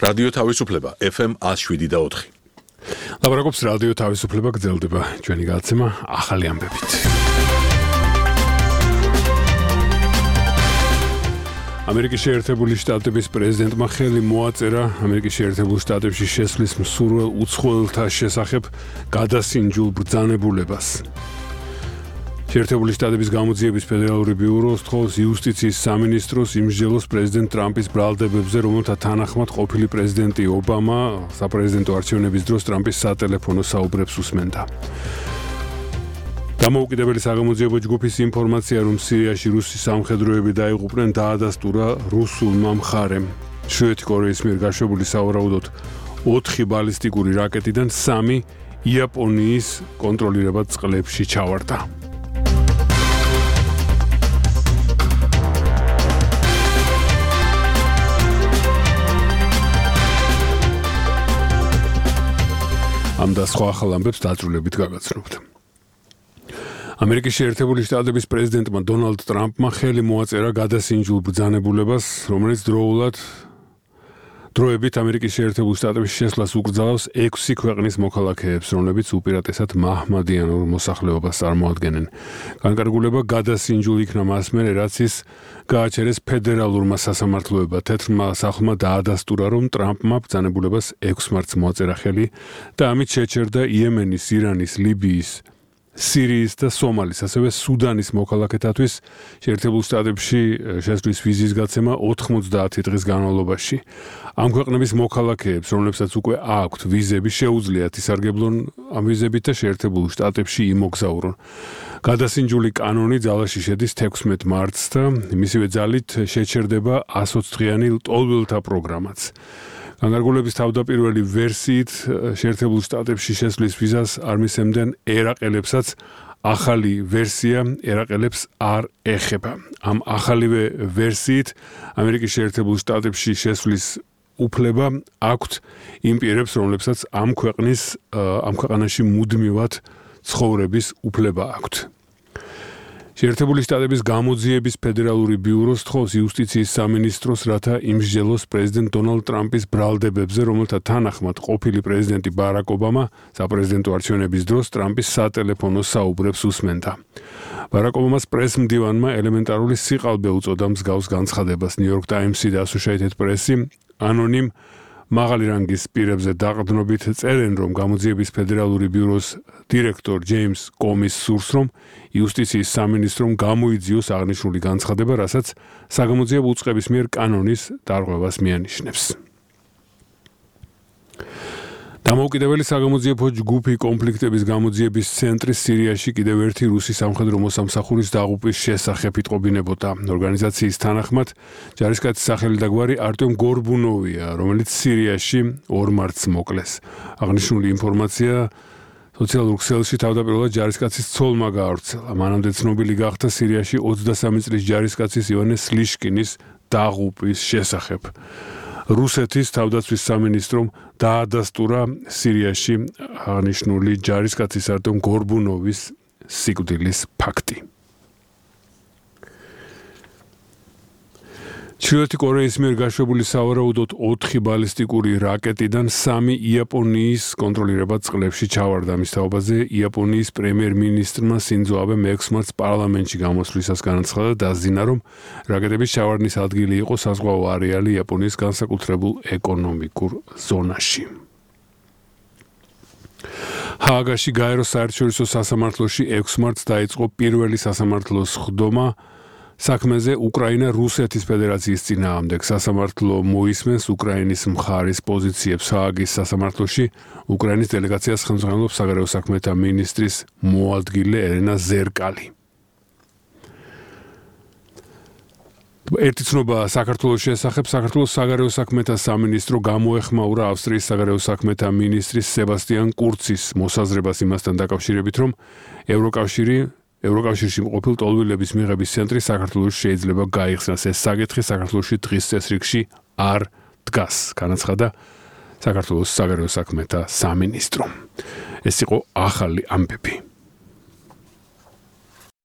რადიო თავისუფლება FM 107.4. ლაპარაკობს რადიო თავისუფლება, გრძელდება ჩვენი გადაცემა ახალი ამბებით. ამერიკის შეერთებული შტატების პრეზიდენტმა ხელი მოაწერა ამერიკის შეერთებულ შტატებში შესვლის მსურველ უცხოელთა შესახებ გადასინჯულ ბრძანებულებას. შეერთებული შტატების გამოძიების ფედერალური ბიურო სთხოვს იუსტიციის სამინისტროს იმსჯელოს პრეზიდენტ ტრამპის ბრალდებებზე, რომელთა თანახმად ყოფილი პრეზიდენტი ობამა საპრეზიდენტო არჩევნების დროს ტრამპის სატელეფონო საუბრებს უსმენდა. დამოუკიდებელი საგამოძიებო ჯგუფის ინფორმაცია, რომ სირიაში რუსი სამხედროები დაიღუპნენ, დაადასტურა რუსულმა მხარემ. ჩრდილოეთი კორეის მიერ გაშვებული სავარაუდოდ 4 ბალისტიკური რაკეტიდან 3 იაპონიის კონტროლირებად წყლებში ჩავარდა. ამ და სხვა ახალ ამბებს დაწვრილებით გაგაცნობთ. ამერიკის შეერთებული შტატების პრეზიდენტმა დონალდ ტრამპმა ხელი მოაწერა გადასინჯულ ბრძანებულებას, რომელიც დროებით ამერიკის შეერთებულ შტატებში შესვლას უკრძალავს 6 ქვეყნის მოქალაქეებს, რომლებიც უპირატესად მაჰმადიანურ მოსახლეობას წარმოადგენენ. განკარგულება გადასინჯულ იქნა მას მერე, რაც ის გააჩერეს ფედერალურმა სასამართლოებმა. თეთრმა სახლმა დაადასტურა, რომ ტრამპმა ბრძანებულებას 6 მარტს მოაწერა ხელი და ამით შეჩერდა იემენის, ირანის, ლიბიის, სირიის და სომალის, ასევე სუდანის მოქალაქეთათვის შეერთებულ შტატებში შესვლის ვიზის გაცემა 90 დღის განმავლობაში. ამ ქვეყნების მოქალაქეებს, რომლებსაც უკვე აქვთ ვიზები, შეუძლიათ ისარგებლონ ამ ვიზებით და შეერთებულ შტატებში იმოგზაურონ. გადასინჯული კანონი ძალაში შედის 16 მარტს და მისივე ძალით შეჩერდება 120 დღიანი ლტოლვილთა პროგრამაც. განკარგულების თავდაპირველი ვერსიით შეერთებულ შტატებში შესვლის ვიზას არ მისცემდნენ ერაყელებსაც, ახალი ვერსია ერაყელებს არ ეხება. ამ ახალივე ვერსიით ამერიკის შეერთებულ შტატებში შესვლის უფლება აქვთ იმ პირებს, რომლებსაც ამ ქვეყანაში მუდმივად ცხოვრების უფლება აქვთ. შეერთებული შტატების გამოძიების ფედერალური ბიურო სთხოვს იუსტიციის სამინისტროს, რათა იმსჯელოს პრეზიდენტ დონალდ ტრამპის ბრალდებებზე, რომელთა თანახმად ყოფილი პრეზიდენტი ბარაკ ობამა საპრეზიდენტო არჩევნების დროს ტრამპის სატელეფონო საუბრებს უსმენდა. ბარაკ ობამას პრესმდივანმა ელემენტარული სიყალბე უწოდა მსგავს განცხადებას. New York Times-ი და Associated Press-ი ანონიმ მაღალი რანგის პირებზე დაყრდნობით წერენ, რომ გამოძიების ფედერალური ბიუროს დირექტორ ჯეიმს კომის სურს, რომ იუსტიციის სამინისტრომ გამოიძიოს აღნიშნული განცხადება, რასაც საგამოძიებო უწყების მიერ კანონის დარღვევას მიანიშნებს. დამოუკიდებელი საგამოძიებო ჯგუფი კონფლიქტების გამოძიების ცენტრის სირიაში კიდევ ერთი რუსი სამხედრო მოსამსახურის დაღუპვის შესახებ იტყობინებოდა. ორგანიზაციის თანახმად ჯარისკაცის სახელი და გვარი არტემ გორბუნოვია, რომელიც სირიაში 2 მარტს მოკლეს. აღნიშნული ინფორმაცია სოციალურ ქსელში თავდაპირველად ჯარისკაცის ცოლმა გაავრცელა. მანამდე ცნობილი გახდა სირიაში 23 წლის ჯარისკაცის ივანე სლიშკინის დაღუპვის შესახებ. რუსეთის თავდაცვის სამინისტრომ დაადასტურა სირიაში აღნიშნული ჯარისკაცის არტემ გორბუნოვის სიკვდილის ფაქტი. ჩრდილოეთი კორეის მიერ გაშვებული სავარაუდოდ 4 ბალისტიკური რაკეტიდან 3 იაპონიის კონტროლირებად წყლებში ჩავარდა. მის თაობაზე იაპონიის პრემიერ-მინისტრმა სინძო აბემ 6 მარტს პარლამენტში გამოსვლისას განაცხადა, დაზინა, რომ რაკეტების ჩავარდნის ადგილი იყო საზღვაო არეალი იაპონიის განსაკუთრებულ ეკონომიკურ ზონაში. ჰააგაში გაეროს საერთაშორისო სასამართლოში 6 მარტს დაიწყო პირველი სასამართლოს ხდომა საქმეზე უკრაინა რუსეთის ფედერაციის წინააღმდეგ. სასამართლო მოისმენს უკრაინის მხარის პოზიციებს. ჰააგის სასამართლოში უკრაინის დელეგაციას ხელმძღვანელობს საგარეო საქმეთა მინისტრის მოადგილე ელენა ზერკალი. ერთი ცნობა საქართველოს შესახებ. საქართველოს საგარეო საქმეთა სამინისტრო გამოეხმაურა ავსტრიის საგარეო საქმეთა მინისტრის სებასტიან კურცის მოსაზრებას იმასთან დაკავშირებით, რომ ევროკავშირში მყოფილ ტოლვილების მიღების ცენტრი საქართველოში შეიძლება გაიხსნას. ეს საკითხი საქართველოში დღის წესრიგში არ დგას, განაცხადა საქართველოს საგარეო საქმეთა სამინისტრო. ეს იყო ახალი ამბები.